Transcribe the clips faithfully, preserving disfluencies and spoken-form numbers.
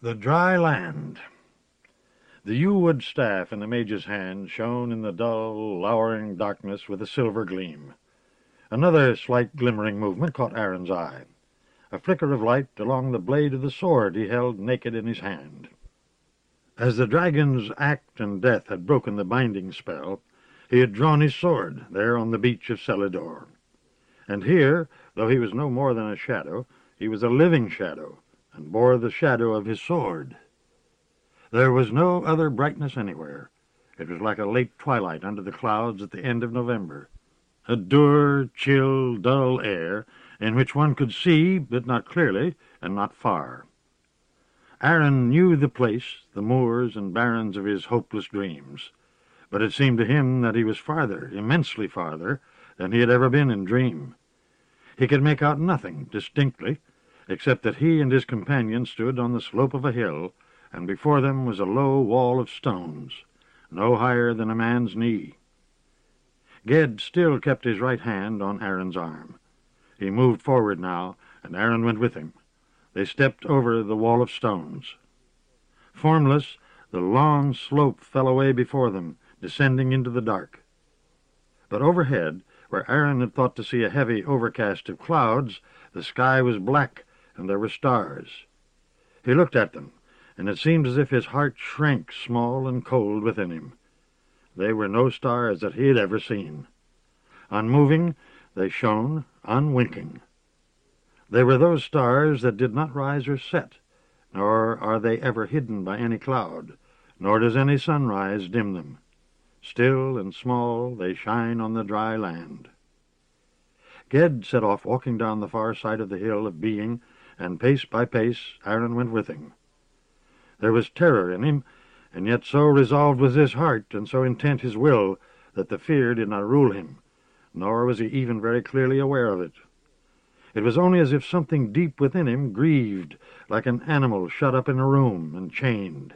The dry land. The yew-wood staff in the mage's hand shone in the dull, lowering darkness with a silver gleam. Another slight glimmering movement caught Aaron's eye. A flicker of light along the blade of the sword he held naked in his hand. As the dragon's act and death had broken the binding spell, he had drawn his sword there on the beach of Celidor. And here, though he was no more than a shadow, he was a living shadow, and bore the shadow of his sword. There was no other brightness anywhere. It was like a late twilight under the clouds at the end of November, a dour, chill, dull air in which one could see, but not clearly, and not far. Aaron knew the place, the moors and barrens of his hopeless dreams, but it seemed to him that he was farther, immensely farther, than he had ever been in dream. He could make out nothing distinctly, except that he and his companion stood on the slope of a hill, and before them was a low wall of stones, no higher than a man's knee. Ged still kept his right hand on Aaron's arm. He moved forward now, and Aaron went with him. They stepped over the wall of stones. Formless, the long slope fell away before them, descending into the dark. But overhead, where Aaron had thought to see a heavy overcast of clouds, the sky was black, and there were stars. He looked at them, and it seemed as if his heart shrank small and cold within him. They were no stars that he had ever seen. Unmoving, they shone, unwinking. They were those stars that did not rise or set, nor are they ever hidden by any cloud, nor does any sunrise dim them. Still and small, they shine on the dry land. Ged set off walking down the far side of the hill of being, and pace by pace Aaron went with him. There was terror in him, and yet so resolved was his heart, and so intent his will, that the fear did not rule him, nor was he even very clearly aware of it. It was only as if something deep within him grieved, like an animal shut up in a room and chained.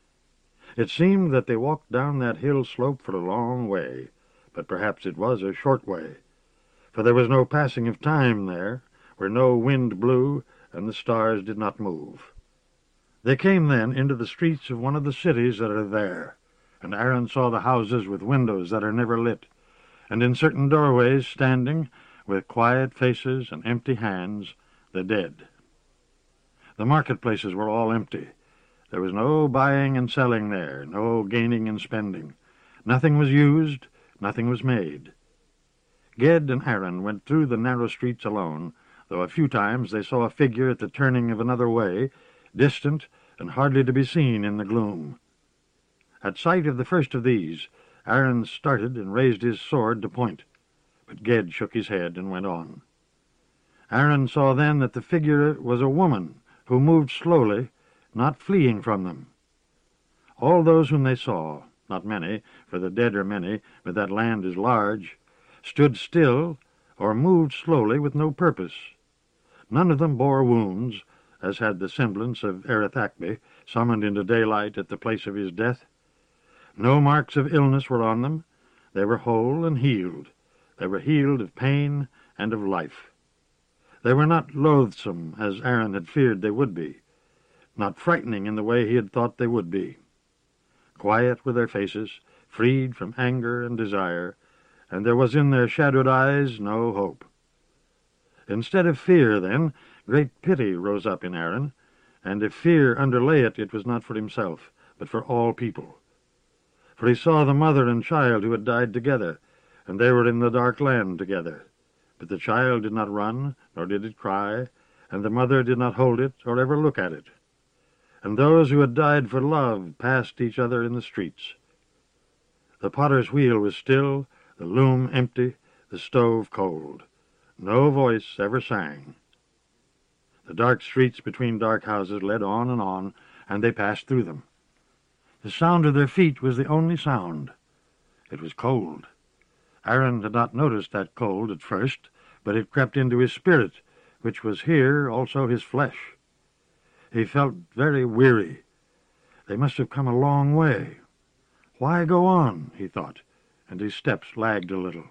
It seemed that they walked down that hill slope for a long way, but perhaps it was a short way, for there was no passing of time there, where no wind blew and the stars did not move. They came then into the streets of one of the cities that are there, and Aaron saw the houses with windows that are never lit, and in certain doorways standing, with quiet faces and empty hands, the dead. The marketplaces were all empty. There was no buying and selling there, no gaining and spending. Nothing was used, nothing was made. Ged and Aaron went through the narrow streets alone, though a few times they saw a figure at the turning of another way, distant and hardly to be seen in the gloom. At sight of the first of these, Aaron started and raised his sword to point, but Ged shook his head and went on. Aaron saw then that the figure was a woman who moved slowly, not fleeing from them. All those whom they saw, not many, for the dead are many, but that land is large, stood still or moved slowly with no purpose. None of them bore wounds, as had the semblance of Erethacbe, summoned into daylight at the place of his death. No marks of illness were on them. They were whole and healed. They were healed of pain and of life. They were not loathsome, as Aaron had feared they would be, not frightening in the way he had thought they would be. Quiet were their faces, freed from anger and desire, and there was in their shadowed eyes no hope. Instead of fear, then, great pity rose up in Aaron, and if fear underlay it, it was not for himself, but for all people. For he saw the mother and child who had died together, and they were in the dark land together. But the child did not run, nor did it cry, and the mother did not hold it, or ever look at it. And those who had died for love passed each other in the streets. The potter's wheel was still, the loom empty, the stove cold. No voice ever sang. The dark streets between dark houses led on and on, and they passed through them. The sound of their feet was the only sound. It was cold. Aaron had not noticed that cold at first, but it crept into his spirit, which was here also his flesh. He felt very weary. They must have come a long way. Why go on, he thought, and his steps lagged a little.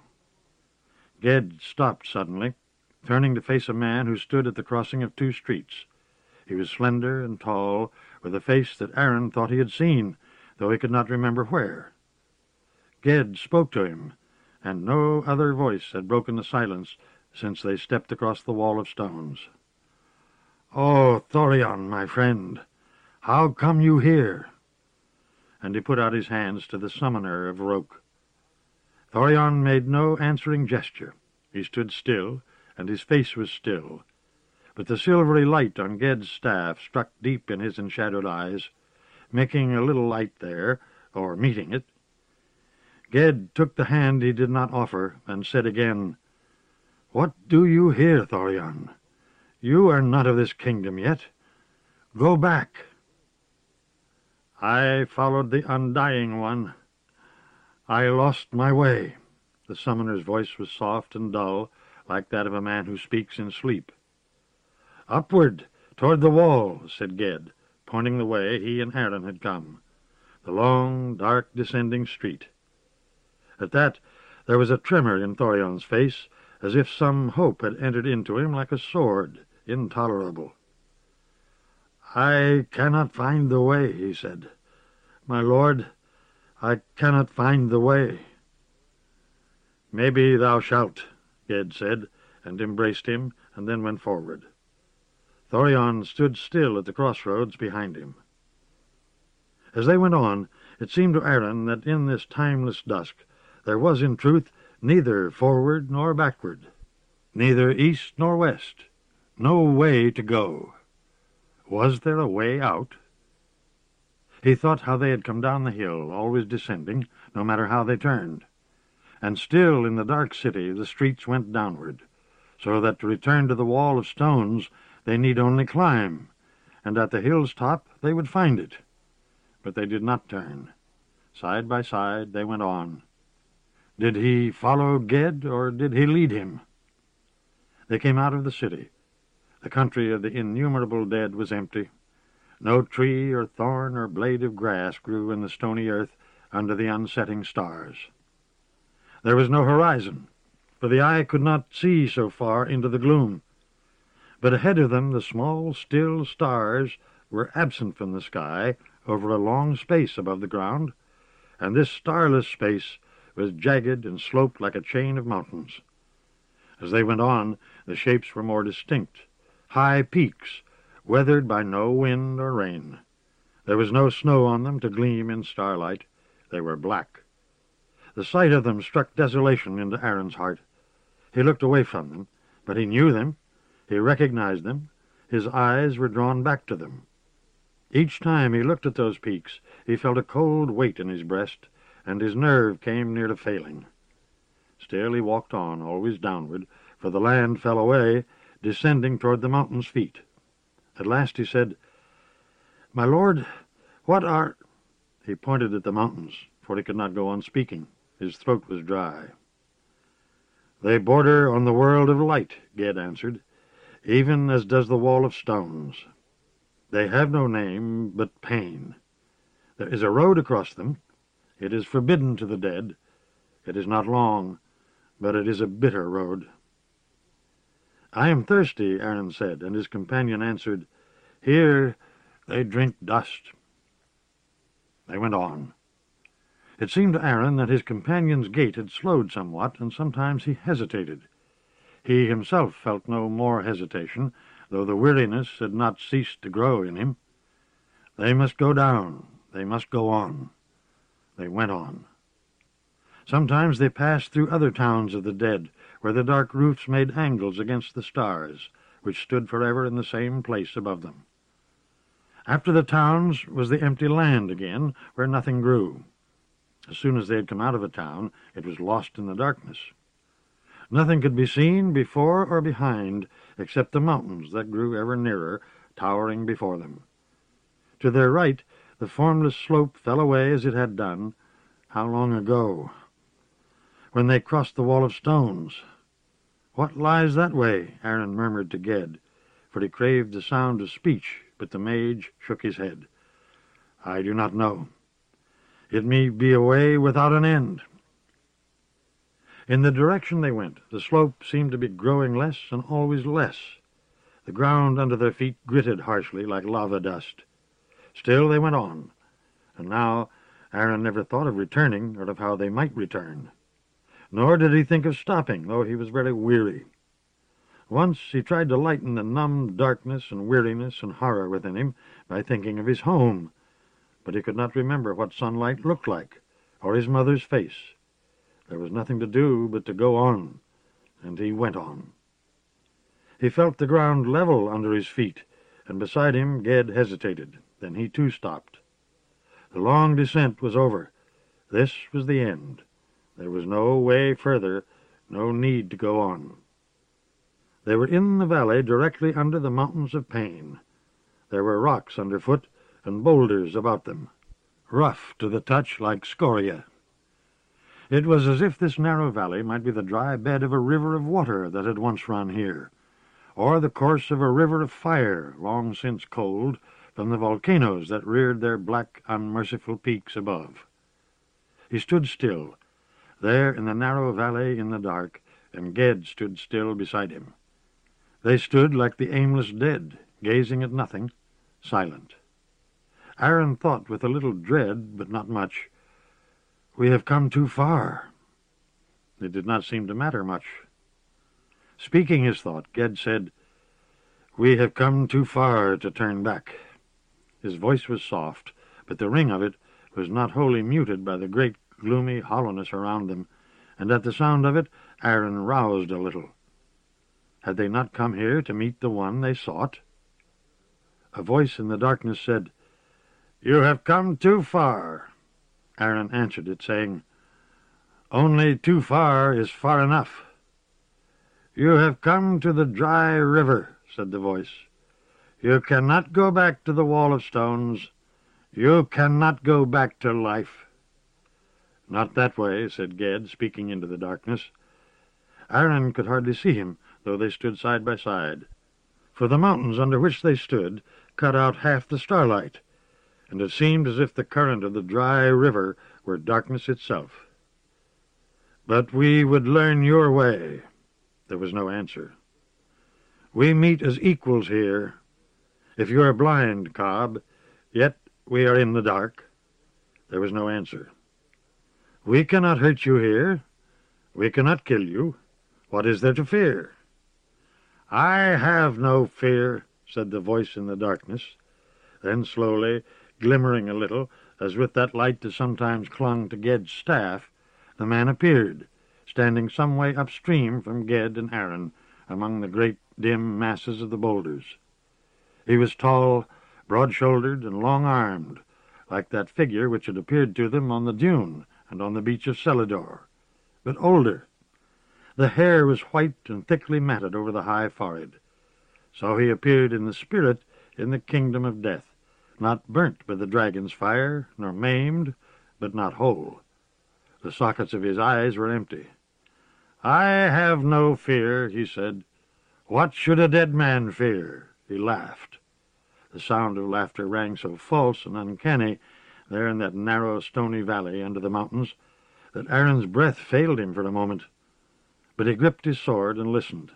Ged stopped suddenly, turning to face a man who stood at the crossing of two streets. He was slender and tall, with a face that Aaron thought he had seen, though he could not remember where. Ged spoke to him, and no other voice had broken the silence since they stepped across the wall of stones. "Oh, Thorion, my friend, how come you here?" And he put out his hands to the summoner of Roke. Thorion made no answering gesture. He stood still, and his face was still. But the silvery light on Ged's staff struck deep in his enshadowed eyes, making a little light there, or meeting it. Ged took the hand he did not offer, and said again, "What do you here, Thorion? You are not of this kingdom yet. Go back." "I followed the Undying One. I lost my way." The summoner's voice was soft and dull, like that of a man who speaks in sleep. "Upward, toward the wall," said Ged, pointing the way he and Aaron had come, the long, dark, descending street. At that there was a tremor in Thorion's face, as if some hope had entered into him like a sword, intolerable. "I cannot find the way," he said. "My lord, I cannot find the way." "Maybe thou shalt," Ged said, and embraced him, and then went forward. Thorion stood still at the crossroads behind him. As they went on, it seemed to Aaron that in this timeless dusk there was in truth neither forward nor backward, neither east nor west, no way to go. Was there a way out? He thought how they had come down the hill, always descending, no matter how they turned. And still in the dark city the streets went downward, so that to return to the wall of stones they need only climb, and at the hill's top they would find it. But they did not turn. Side by side they went on. Did he follow Ged, or did he lead him? They came out of the city. The country of the innumerable dead was empty. No tree or thorn or blade of grass grew in the stony earth under the unsetting stars. There was no horizon, for the eye could not see so far into the gloom. But ahead of them the small, still stars were absent from the sky over a long space above the ground, and this starless space was jagged and sloped like a chain of mountains. As they went on, the shapes were more distinct, high peaks, weathered by no wind or rain. There was no snow on them to gleam in starlight. They were black. The sight of them struck desolation into Aaron's heart. He looked away from them, but he knew them. He recognized them. His eyes were drawn back to them. Each time he looked at those peaks, he felt a cold weight in his breast, and his nerve came near to failing. Still he walked on, always downward, for the land fell away, descending toward the mountain's feet. At last he said, "My lord, what are—" He pointed at the mountains, for he could not go on speaking. His throat was dry. "They border on the world of light," Ged answered, "even as does the wall of stones. They have no name but pain. There is a road across them. It is forbidden to the dead. It is not long, but it is a bitter road." "I am thirsty," Aaron said, and his companion answered, "Here they drink dust." They went on. It seemed to Aaron that his companion's gait had slowed somewhat, and sometimes he hesitated. He himself felt no more hesitation, though the weariness had not ceased to grow in him. They must go down. They must go on. They went on. Sometimes they passed through other towns of the dead, where the dark roofs made angles against the stars, which stood forever in the same place above them. After the towns was the empty land again, where nothing grew. As soon as they had come out of a town, it was lost in the darkness. Nothing could be seen before or behind, except the mountains that grew ever nearer, towering before them. To their right, the formless slope fell away as it had done. How long ago? When they crossed the wall of stones. "What lies that way?" Aaron murmured to Ged, for he craved the sound of speech, but the mage shook his head. "I do not know. It may be a way without an end." In the direction they went, the slope seemed to be growing less and always less. The ground under their feet gritted harshly like lava dust. Still they went on, and now Aaron never thought of returning or of how they might return. Nor did he think of stopping, though he was very weary. Once he tried to lighten the numbed darkness and weariness and horror within him by thinking of his home, but he could not remember what sunlight looked like, or his mother's face. There was nothing to do but to go on, and he went on. He felt the ground level under his feet, and beside him Ged hesitated. Then he too stopped. The long descent was over. This was the end. There was no way further, no need to go on. They were in the valley directly under the mountains of Pain. There were rocks underfoot and boulders about them, rough to the touch like scoria. It was as if this narrow valley might be the dry bed of a river of water that had once run here, or the course of a river of fire long since cold from the volcanoes that reared their black, unmerciful peaks above. He stood still, there in the narrow valley in the dark, and Ged stood still beside him. They stood like the aimless dead, gazing at nothing, silent. Aaron thought with a little dread, but not much, "We have come too far." It did not seem to matter much. Speaking his thought, Ged said, "We have come too far to turn back." His voice was soft, but the ring of it was not wholly muted by the great gloomy hollowness around them, and at the sound of it Aaron roused a little. Had they not come here to meet the one they sought? A voice in the darkness said, "You have come too far." Aaron answered it, saying, "Only too far is far enough." "You have come to the dry river," said the voice. "You cannot go back to the wall of stones. You cannot go back to life." "Not that way," said Ged, speaking into the darkness. Aaron could hardly see him, though they stood side by side, for the mountains under which they stood cut out half the starlight, and it seemed as if the current of the dry river were darkness itself. "But we would learn your way." There was no answer. "We meet as equals here. If you are blind, Cobb, yet we are in the dark." There was no answer. "We cannot hurt you here. We cannot kill you. What is there to fear?" "I have no fear," said the voice in the darkness. Then slowly, glimmering a little, as with that light that sometimes clung to Ged's staff, the man appeared, standing some way upstream from Ged and Aaron, among the great dim masses of the boulders. He was tall, broad-shouldered, and long-armed, like that figure which had appeared to them on the dune and on the beach of Celidor, but older. The hair was white and thickly matted over the high forehead. So he appeared in the spirit in the kingdom of death, not burnt by the dragon's fire, nor maimed, but not whole. The sockets of his eyes were empty. "I have no fear," he said. "What should a dead man fear?" He laughed. The sound of laughter rang so false and uncanny there in that narrow, stony valley under the mountains that Aaron's breath failed him for a moment. But he gripped his sword and listened.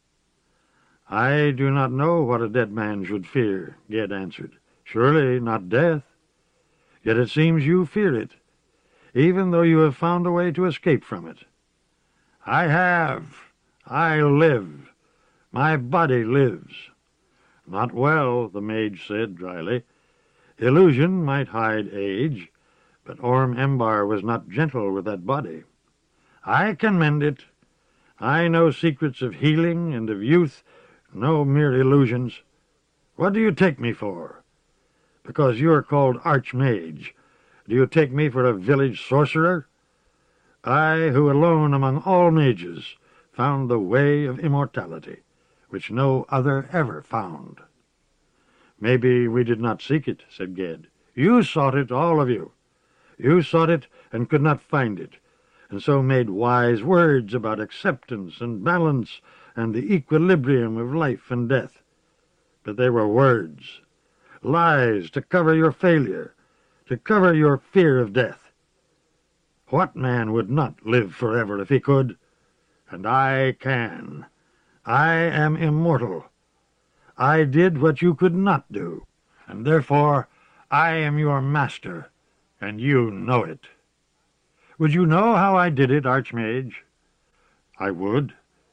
"I do not know what a dead man should fear," Ged answered. "Surely not death. Yet it seems you fear it, even though you have found a way to escape from it." "I have. I live. My body lives." "Not well," the mage said dryly. "Illusion might hide age, but Orm Embar was not gentle with that body. I can mend it. I know secrets of healing and of youth, no mere illusions. What do you take me for? Because you are called Archmage, do you take me for a village sorcerer? I, who alone among all mages found the way of immortality, which no other ever found." "Maybe we did not seek it," said Ged. "You sought it, all of you. You sought it and could not find it, and so made wise words about acceptance and balance and the equilibrium of life and death. But they were words, lies to cover your failure, to cover your fear of death. What man would not live forever if he could? And I can. I am immortal. I did what you could not do, and therefore I am your master, and you know it. Would you know how I did it, Archmage?" "I would."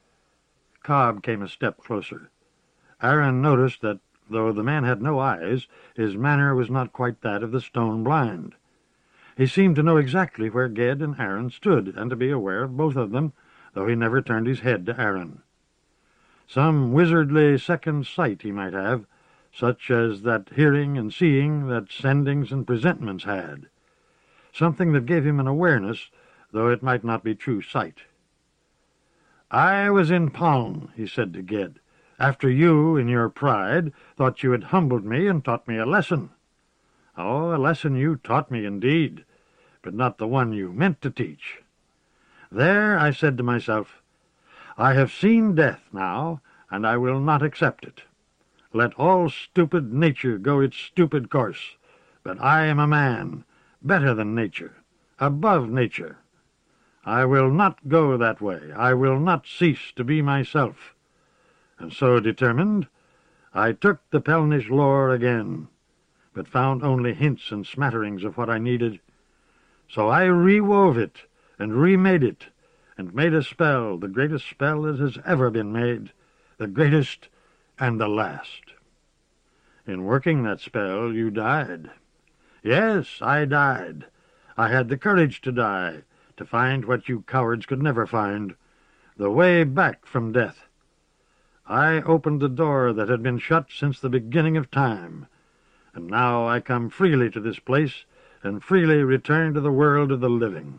Cobb came a step closer. Aaron noticed that, though the man had no eyes, his manner was not quite that of the stone blind. He seemed to know exactly where Ged and Aaron stood, and to be aware of both of them, though he never turned his head to Aaron. Some wizardly second sight he might have, such as that hearing and seeing that sendings and presentments had. Something that gave him an awareness, though it might not be true sight. "I was in Paln," he said to Ged, "after you, in your pride, thought you had humbled me and taught me a lesson. Oh, a lesson you taught me indeed, but not the one you meant to teach. There I said to myself, I have seen death now, and I will not accept it. Let all stupid nature go its stupid course, but I am a man, better than nature, above nature. I will not go that way. I will not cease to be myself. And so determined, I took the Pelnish lore again, but found only hints and smatterings of what I needed. So I rewove it and remade it, and made a spell, the greatest spell that has ever been made, the greatest and the last. In working that spell, you died. Yes, I died. I had the courage to die, to find what you cowards could never find, the way back from death. I opened the door that had been shut since the beginning of time, and now I come freely to this place, and freely return to the world of the living.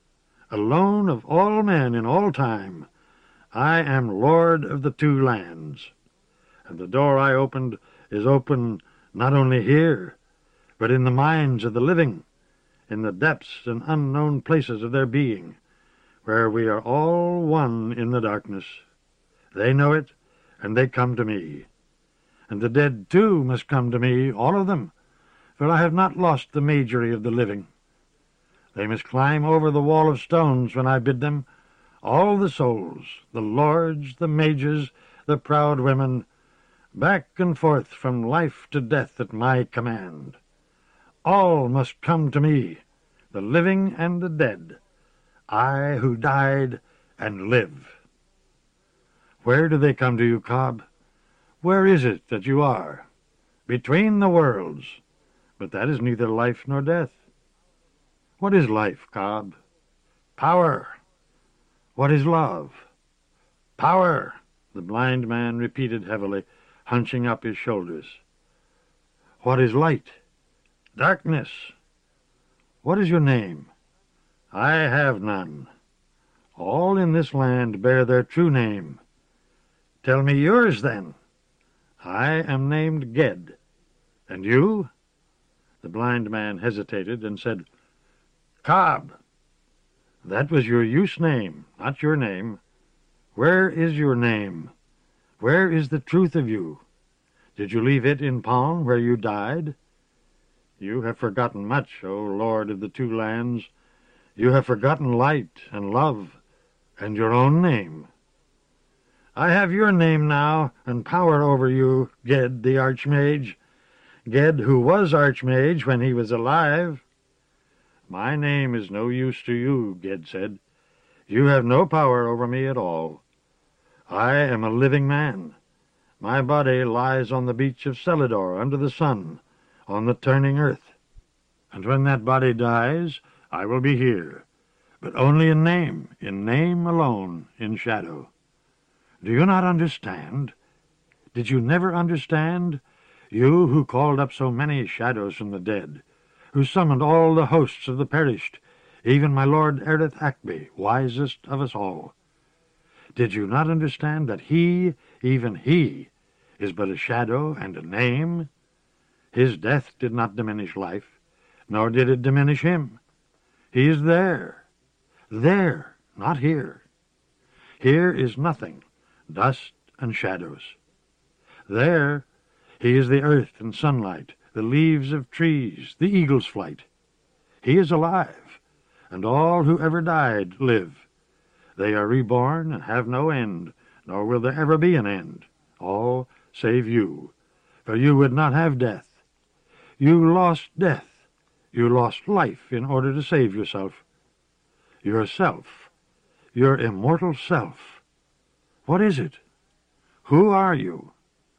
Alone of all men in all time, I am lord of the two lands, and the door I opened is open not only here, but in the minds of the living, in the depths and unknown places of their being, where we are all one in the darkness. They know it, and they come to me. And the dead, too, must come to me, all of them, for I have not lost the magery of the living. They must climb over the wall of stones when I bid them, all the souls, the lords, the mages, the proud women, back and forth from life to death at my command. All must come to me, the living and the dead, I who died and live. Where do they come to you, Cobb? Where is it that you are? Between the worlds. But that is neither life nor death. What is life, Cobb? Power. What is love? Power, the blind man repeated heavily, hunching up his shoulders. What is light? Darkness. What is your name? I have none. All in this land bear their true name. Tell me yours, then. I am named Ged. And you? The blind man hesitated and said, Cobb. That was your use name, not your name. Where is your name? Where is the truth of you? Did you leave it in Paln, where you died? You have forgotten much, O Lord of the two lands. You have forgotten light and love and your own name. I have your name now, and power over you, Ged the Archmage. Ged, who was Archmage when he was alive. My name is no use to you, Ged said. You have no power over me at all. I am a living man. My body lies on the beach of Celidor under the sun, on the turning earth. And when that body dies, I will be here, but only in name, in name alone, in shadow. Do you not understand? Did you never understand? You who called up so many shadows from the dead, who summoned all the hosts of the perished, even my lord Erith Akbe, wisest of us all. Did you not understand that he, even he, is but a shadow and a name? His death did not diminish life, nor did it diminish him. He is there, there, not here. Here is nothing, dust and shadows. There, he is the earth and sunlight, the leaves of trees, the eagle's flight. He is alive, and all who ever died live. They are reborn and have no end, nor will there ever be an end. All save you, for you would not have death. You lost death. You lost life in order to save yourself. Yourself. Your immortal self. What is it? Who are you?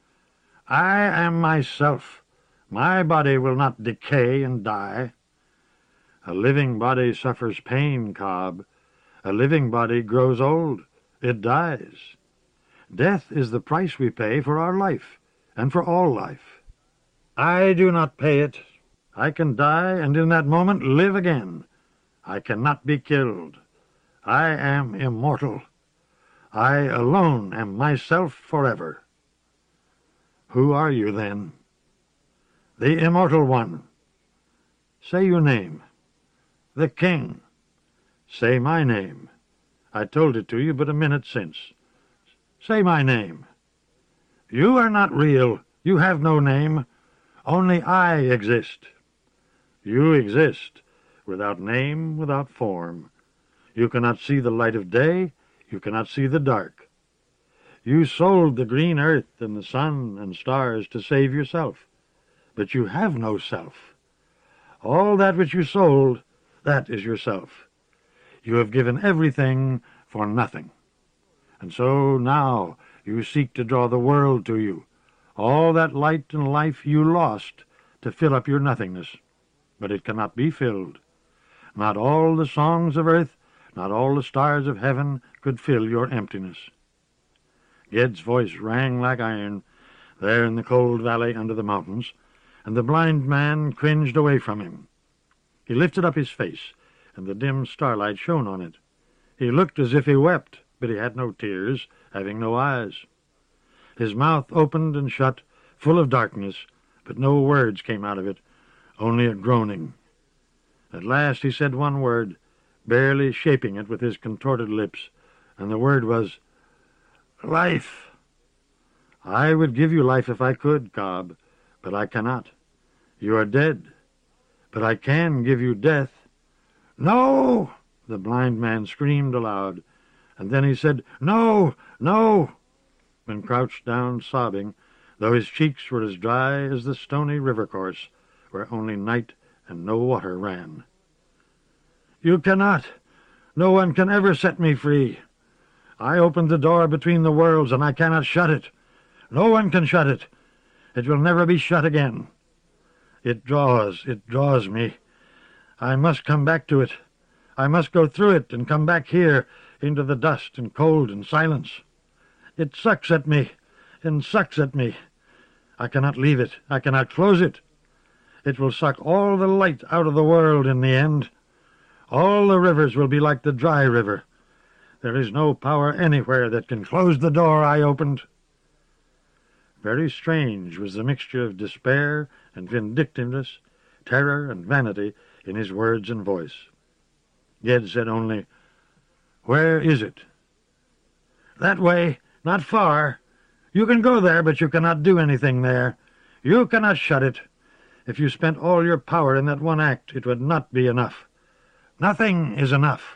I am myself. My body will not decay and die. A living body suffers pain, Cobb. A living body grows old. It dies. Death is the price we pay for our life, and for all life. I do not pay it. I can die, and in that moment live again. I cannot be killed. I am immortal. I alone am myself forever. Who are you, then? The immortal one. Say your name. The king. Say my name. I told it to you but a minute since. Say my name. You are not real. You have no name. Only I exist. You exist, without name, without form. You cannot see the light of day. You cannot see the dark. You sold the green earth and the sun and stars to save yourself. But you have no self. All that which you sold, that is yourself. You have given everything for nothing. And so now you seek to draw the world to you, all that light and life you lost to fill up your nothingness. But it cannot be filled. Not all the songs of earth, not all the stars of heaven could fill your emptiness. Ged's voice rang like iron there in the cold valley under the mountains, and the blind man cringed away from him. He lifted up his face, and the dim starlight shone on it. He looked as if he wept, but he had no tears, having no eyes. His mouth opened and shut, full of darkness, but no words came out of it, only a groaning. At last he said one word, barely shaping it with his contorted lips, and the word was, life. I would give you life if I could, Cobb, but I cannot. You are dead, but I can give you death. No! The blind man screamed aloud, and then he said, no, no, and crouched down sobbing, though his cheeks were as dry as the stony river course, where only night and no water ran. You cannot. No one can ever set me free. I opened the door between the worlds, and I cannot shut it. No one can shut it. It will never be shut again. It draws, it draws me. I must come back to it. I must go through it and come back here into the dust and cold and silence. It sucks at me and sucks at me. I cannot leave it. I cannot close it. It will suck all the light out of the world in the end. All the rivers will be like the dry river. There is no power anywhere that can close the door I opened. Very strange was the mixture of despair and vindictiveness, terror and vanity in his words and voice. Ged said only, where is it? That way, not far. You can go there, but you cannot do anything there. You cannot shut it. If you spent all your power in that one act, it would not be enough. Nothing is enough.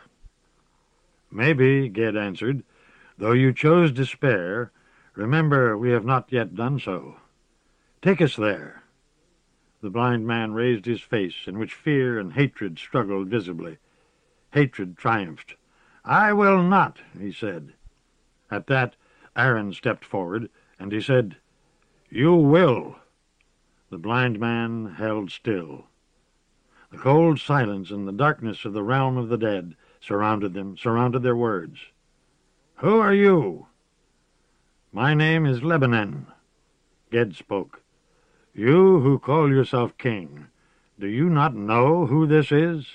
Maybe, Ged answered, though you chose despair, remember we have not yet done so. Take us there. The blind man raised his face, in which fear and hatred struggled visibly. Hatred triumphed. I will not, he said. At that, Aaron stepped forward, and he said, you will. The blind man held still. The cold silence and the darkness of the realm of the dead surrounded them, surrounded their words. Who are you? My name is Lebanon. Ged spoke. You who call yourself king, do you not know who this is?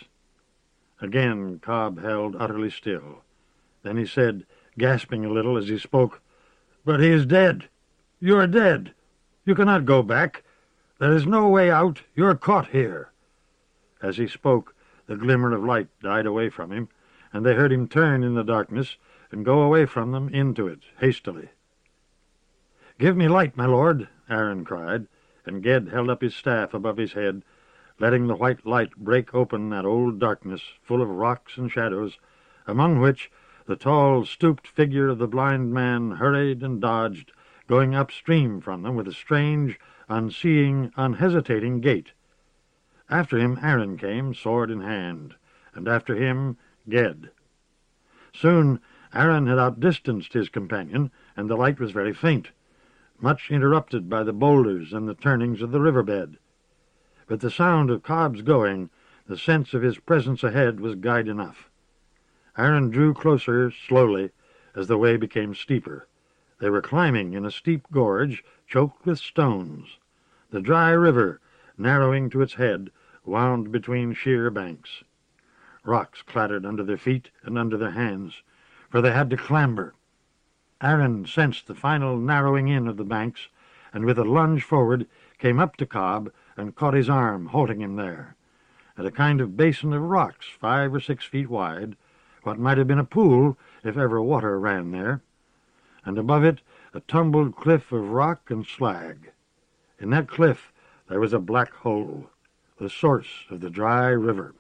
Again Cobb held utterly still. Then he said, gasping a little as he spoke, but he is dead. You are dead. You cannot go back. There is no way out. You are caught here. As he spoke, the glimmer of light died away from him, and they heard him turn in the darkness and go away from them into it, hastily. Give me light, my lord, Aaron cried, and Ged held up his staff above his head, letting the white light break open that old darkness full of rocks and shadows, among which the tall, stooped figure of the blind man hurried and dodged, going upstream from them with a strange, unseeing, unhesitating gait. After him Aaron came, sword in hand, and after him Ged. Soon Aaron had outdistanced his companion, and the light was very faint, much interrupted by the boulders and the turnings of the riverbed. But the sound of Cobb's going, the sense of his presence ahead, was guide enough. Aaron drew closer slowly as the way became steeper. They were climbing in a steep gorge choked with stones. The dry river, narrowing to its head, wound between sheer banks. Rocks clattered under their feet and under their hands, for they had to clamber. Aaron sensed the final narrowing in of the banks, and with a lunge forward came up to Cobb and caught his arm, holding him there. At a kind of basin of rocks, five or six feet wide, what might have been a pool if ever water ran there, and above it a tumbled cliff of rock and slag. In that cliff there was a black hole, the source of the dry river.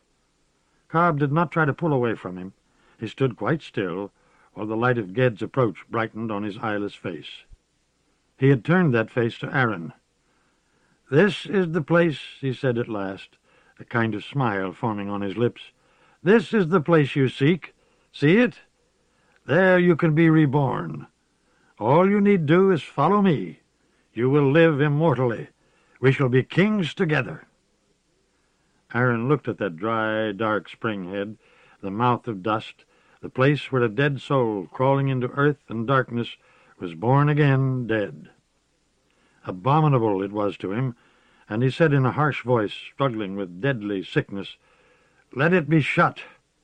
Cobb did not try to pull away from him. He stood quite still, while the light of Ged's approach brightened on his eyeless face. He had turned that face to Aaron. "This is the place," he said at last, a kind of smile forming on his lips. "This is the place you seek. See it? There you can be reborn. All you need do is follow me. You will live immortally. We shall be kings together." Aaron looked at that dry, dark spring head, the mouth of dust, the place where a dead soul, crawling into earth and darkness, was born again dead. Abominable it was to him, and he said in a harsh voice, struggling with deadly sickness, "Let it be shut."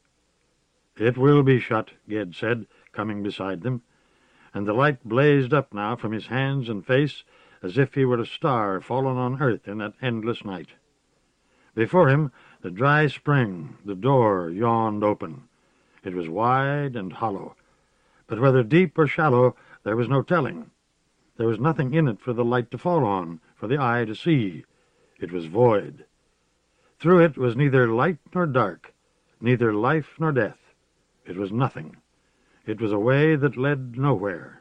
"It will be shut," Ged said, coming beside them, and the light blazed up now from his hands and face as if he were a star fallen on earth in that endless night. Before him, the dry spring, the door, yawned open. It was wide and hollow, but whether deep or shallow there was no telling. There was nothing in it for the light to fall on, for the eye to see. It was void. Through it was neither light nor dark, neither life nor death. It was nothing. It was a way that led nowhere.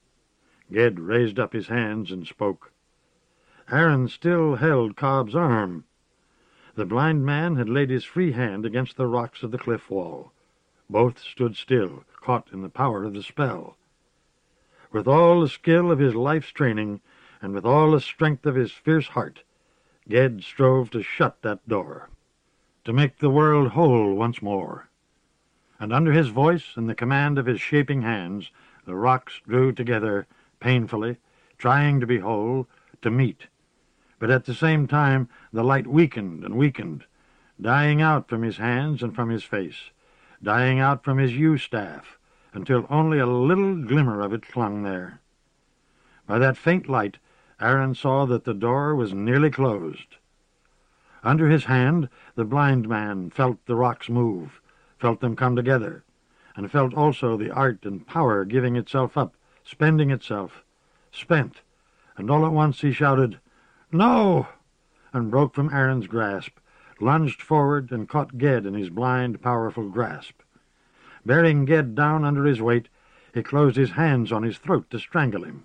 Ged raised up his hands and spoke. Aaron still held Cobb's arm. The blind man had laid his free hand against the rocks of the cliff wall. Both stood still, caught in the power of the spell. With all the skill of his life's training, and with all the strength of his fierce heart, Ged strove to shut that door, to make the world whole once more. And under his voice and the command of his shaping hands, the rocks drew together painfully, trying to be whole, to meet. But at the same time the light weakened and weakened, dying out from his hands and from his face, dying out from his yew-staff, until only a little glimmer of it clung there. By that faint light, Aaron saw that the door was nearly closed. Under his hand, the blind man felt the rocks move, felt them come together, and felt also the art and power giving itself up, spending itself, spent, and all at once he shouted, "No!" and broke from Aaron's grasp, lunged forward and caught Ged in his blind, powerful grasp. Bearing Ged down under his weight, he closed his hands on his throat to strangle him.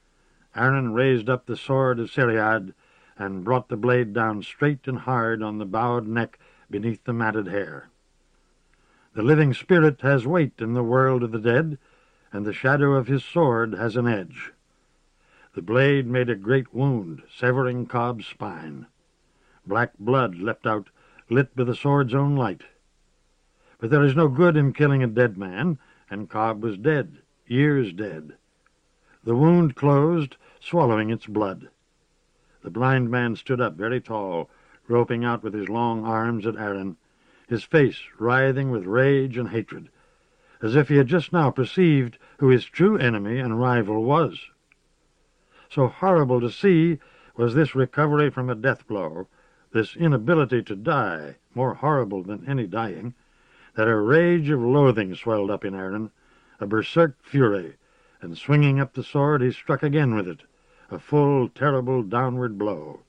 Aaron raised up the sword of Sariad and brought the blade down straight and hard on the bowed neck beneath the matted hair. The living spirit has weight in the world of the dead, and the shadow of his sword has an edge. The blade made a great wound, severing Cobb's spine. Black blood leapt out, lit with the sword's own light. But there is no good in killing a dead man, and Cobb was dead, years dead. The wound closed, swallowing its blood. The blind man stood up very tall, groping out with his long arms at Aaron, his face writhing with rage and hatred, as if he had just now perceived who his true enemy and rival was. So horrible to see was this recovery from a death blow, this inability to die, more horrible than any dying, that a rage of loathing swelled up in Aaron, a berserk fury, and swinging up the sword he struck again with it, a full, terrible downward blow.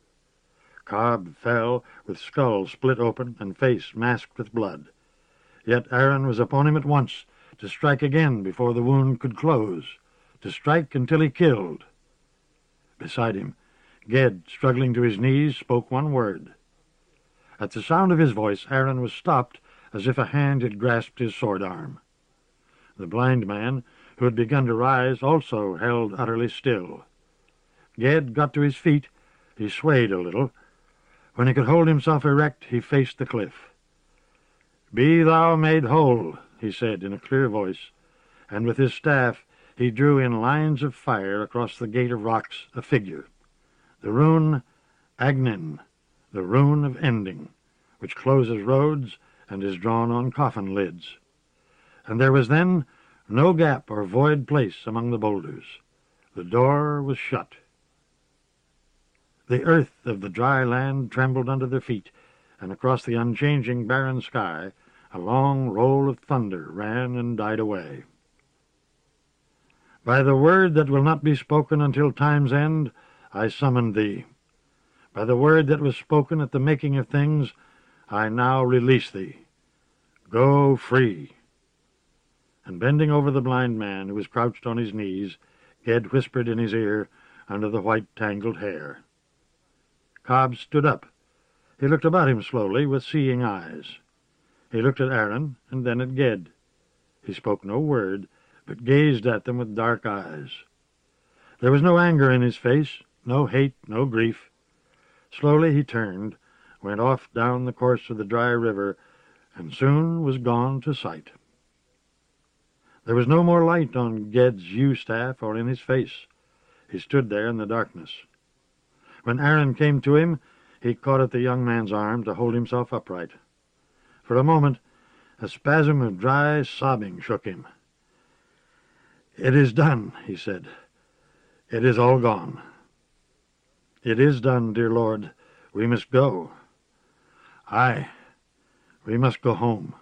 Cobb fell, with skull split open and face masked with blood. Yet Aaron was upon him at once, to strike again before the wound could close, to strike until he killed. Beside him, Ged, struggling to his knees, spoke one word. At the sound of his voice, Aaron was stopped as if a hand had grasped his sword arm. The blind man, who had begun to rise, also held utterly still. Ged got to his feet. He swayed a little. When he could hold himself erect, he faced the cliff. "Be thou made whole," he said in a clear voice, and with his staff he drew in lines of fire across the gate of rocks a figure, the rune Agnin, the rune of ending, which closes roads and is drawn on coffin lids. And there was then no gap or void place among the boulders. The door was shut. The earth of the dry land trembled under their feet, and across the unchanging barren sky a long roll of thunder ran and died away. "By the word that will not be spoken until time's end, I summoned thee. By the word that was spoken at the making of things, I now release thee. Go free." And bending over the blind man, who was crouched on his knees, Ged whispered in his ear under the white tangled hair. Cobb stood up. He looked about him slowly with seeing eyes. He looked at Aaron and then at Ged. He spoke no word, but gazed at them with dark eyes. There was no anger in his face, no hate, no grief. Slowly he turned, went off down the course of the dry river, and soon was gone to sight. There was no more light on Ged's yew-staff or in his face. He stood there in the darkness. When Aaron came to him, he caught at the young man's arm to hold himself upright. For a moment, a spasm of dry sobbing shook him. "It is done," he said. "It is all gone." "It is done, dear Lord. We must go." "Aye, we must go home."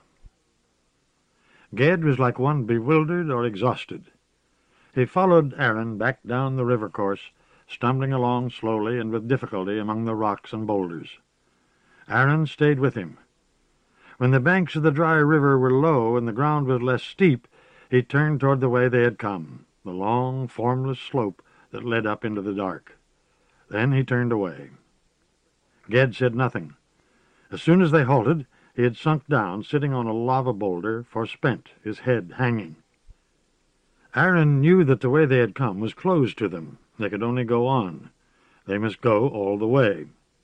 Ged was like one bewildered or exhausted. He followed Aaron back down the river course, stumbling along slowly and with difficulty among the rocks and boulders. Aaron stayed with him. When the banks of the dry river were low and the ground was less steep, he turned toward the way they had come, the long, formless slope that led up into the dark. Then he turned away. Ged said nothing. As soon as they halted, he had sunk down, sitting on a lava boulder, forspent, his head hanging. Aaron knew that the way they had come was closed to them. They could only go on. They must go all the way.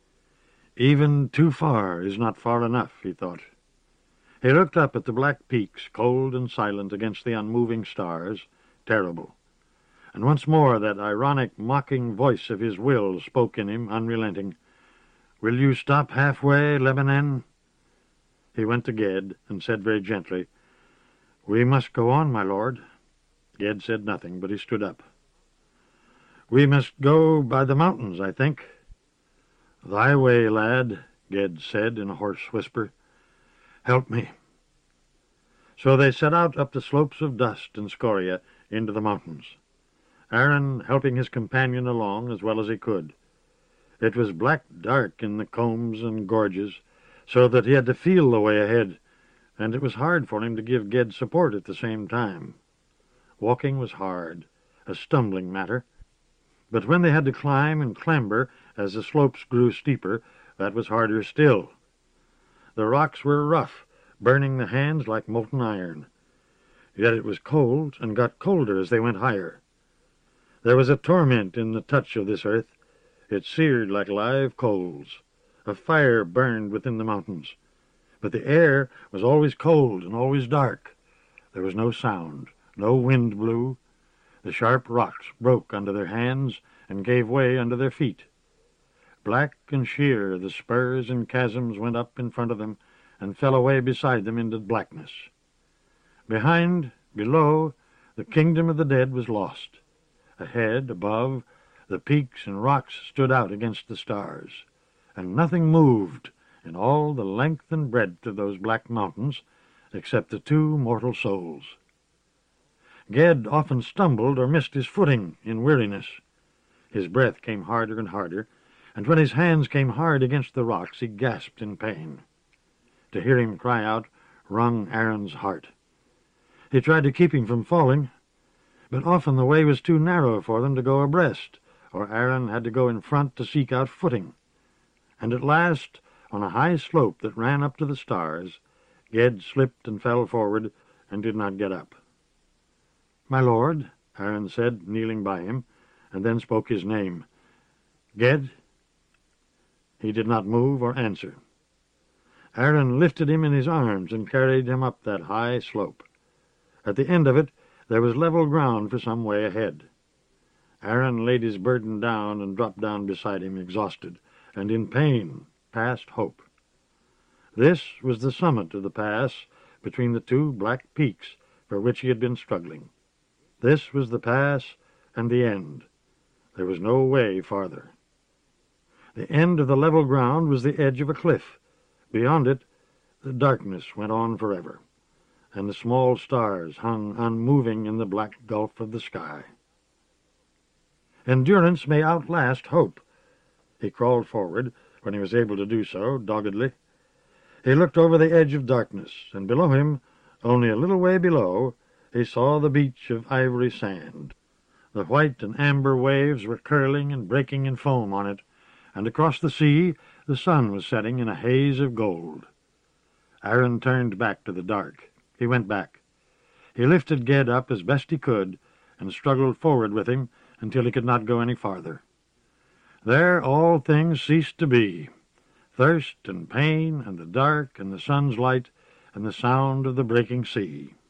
Even too far is not far enough, he thought. He looked up at the black peaks, cold and silent against the unmoving stars, terrible. And once more that ironic, mocking voice of his will spoke in him, unrelenting. "Will you stop halfway, Lebanon?" He went to Ged and said very gently, "We must go on, my lord." Ged said nothing, but he stood up. "We must go by the mountains, I think." "Thy way, lad," Ged said in a hoarse whisper. "Help me." So they set out up the slopes of dust and scoria into the mountains, Aaron helping his companion along as well as he could. It was black dark in the combes and gorges, so that he had to feel the way ahead, and it was hard for him to give Ged support at the same time. Walking was hard, a stumbling matter, but when they had to climb and clamber as the slopes grew steeper, that was harder still. The rocks were rough, burning the hands like molten iron. Yet it was cold, and got colder as they went higher. There was a torment in the touch of this earth. It seared like live coals. A fire burned within the mountains. But the air was always cold and always dark. There was no sound, no wind blew. The sharp rocks broke under their hands and gave way under their feet. Black and sheer the spurs and chasms went up in front of them and fell away beside them into blackness. Behind, below, the kingdom of the dead was lost. Ahead, above, the peaks and rocks stood out against the stars, and nothing moved in all the length and breadth of those black mountains except the two mortal souls. Ged often stumbled or missed his footing in weariness. His breath came harder and harder, and when his hands came hard against the rocks, he gasped in pain. To hear him cry out wrung Aaron's heart. He tried to keep him from falling, but often the way was too narrow for them to go abreast, or Aaron had to go in front to seek out footing. And at last, on a high slope that ran up to the stars, Ged slipped and fell forward and did not get up. "My lord," Aaron said, kneeling by him, and then spoke his name. "Ged?" He did not move or answer. Aaron lifted him in his arms and carried him up that high slope. At the end of it there was level ground for some way ahead. Aaron laid his burden down and dropped down beside him, exhausted, and in pain, past hope. This was the summit of the pass between the two black peaks for which he had been struggling. This was the pass and the end. There was no way farther. The end of the level ground was the edge of a cliff. Beyond it, the darkness went on forever, and the small stars hung unmoving in the black gulf of the sky. Endurance may outlast hope. He crawled forward, when he was able to do so, doggedly. He looked over the edge of darkness, and below him, only a little way below, he saw the beach of ivory sand. The white and amber waves were curling and breaking in foam on it, and across the sea the sun was setting in a haze of gold. Aaron turned back to the dark. He went back. He lifted Ged up as best he could, and struggled forward with him until he could not go any farther. There all things ceased to be, thirst and pain and the dark and the sun's light and the sound of the breaking sea.